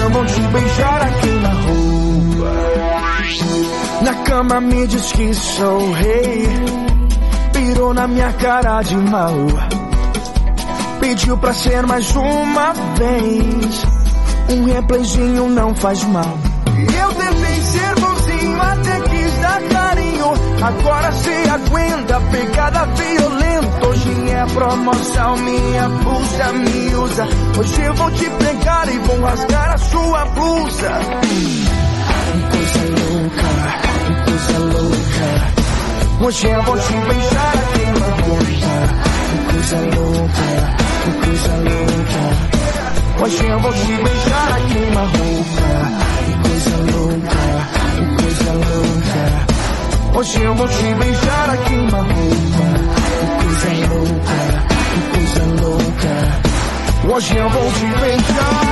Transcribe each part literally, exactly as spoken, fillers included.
eu vou te beijar a queima-roupa. Na cama me diz que sou rei, pirou na minha cara de mal, pediu pra ser mais uma vez. Um replayzinho não faz mal. Eu tentei ser bonzinho, até quis dar carinho. Agora cê aguenta, pegada violenta. Hoje é promoção, minha blusa me usa. Hoje eu vou te pegar e vou rasgar a sua blusa. Coisa louca, coisa louca. Hoje eu vou te beijar a queima-roupa. Coisa louca, coisa louca. Hoje eu vou te beijar a queima-roupa. Coisa louca, coisa louca. Hoje eu vou te beijar a queima-roupa. Coisa louca, coisa louca. Hoje eu vou te beijar.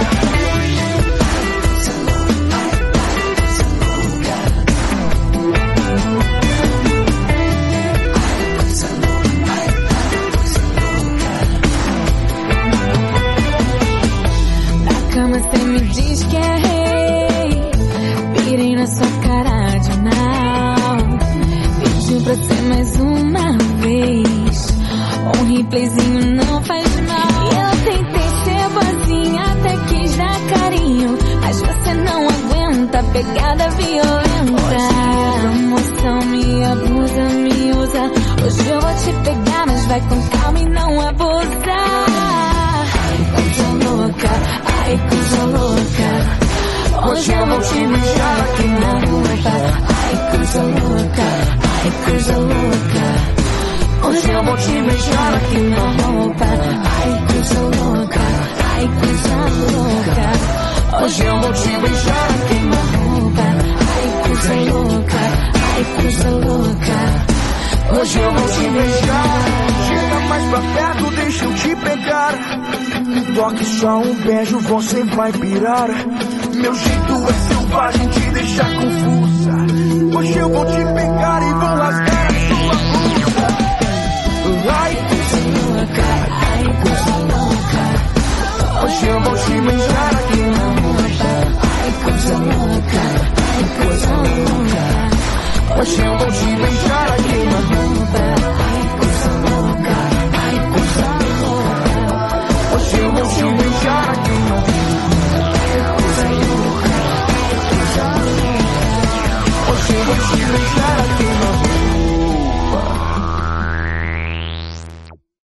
Você me diz que é rei, pirei na sua cara de mal, pediu pra ser mais uma vez. Um replayzinho não faz mal. Eu tentei ser boazinha, até quis dar carinho, mas você não aguenta, pegada violenta. Promoção, me abusa, me usa. Hoje eu vou te pegar, mas vai com calma e não abusa. Coisa louca, ai, coisa louca. Hoje eu vou te beijar aqui na roupa. Ai, coisa louca, ai, coisa louca. Hoje eu vou te beijar aqui na roupa. Ai, coisa louca, ai, coisa louca. Hoje eu vou te beijar aqui na roupa. Ai, coisa louca, ai, coisa louca. Hoje eu vou te beijar. Chega mais pra perto, deixa eu te pegar. Toque só um beijo, você vai pirar. Meu jeito é selvagem, te deixar confusa. Hoje eu vou te pegar e vou rasgar a sua blusa. Ai, coisa louca, ai, coisa louca. Hoje eu vou te beijar.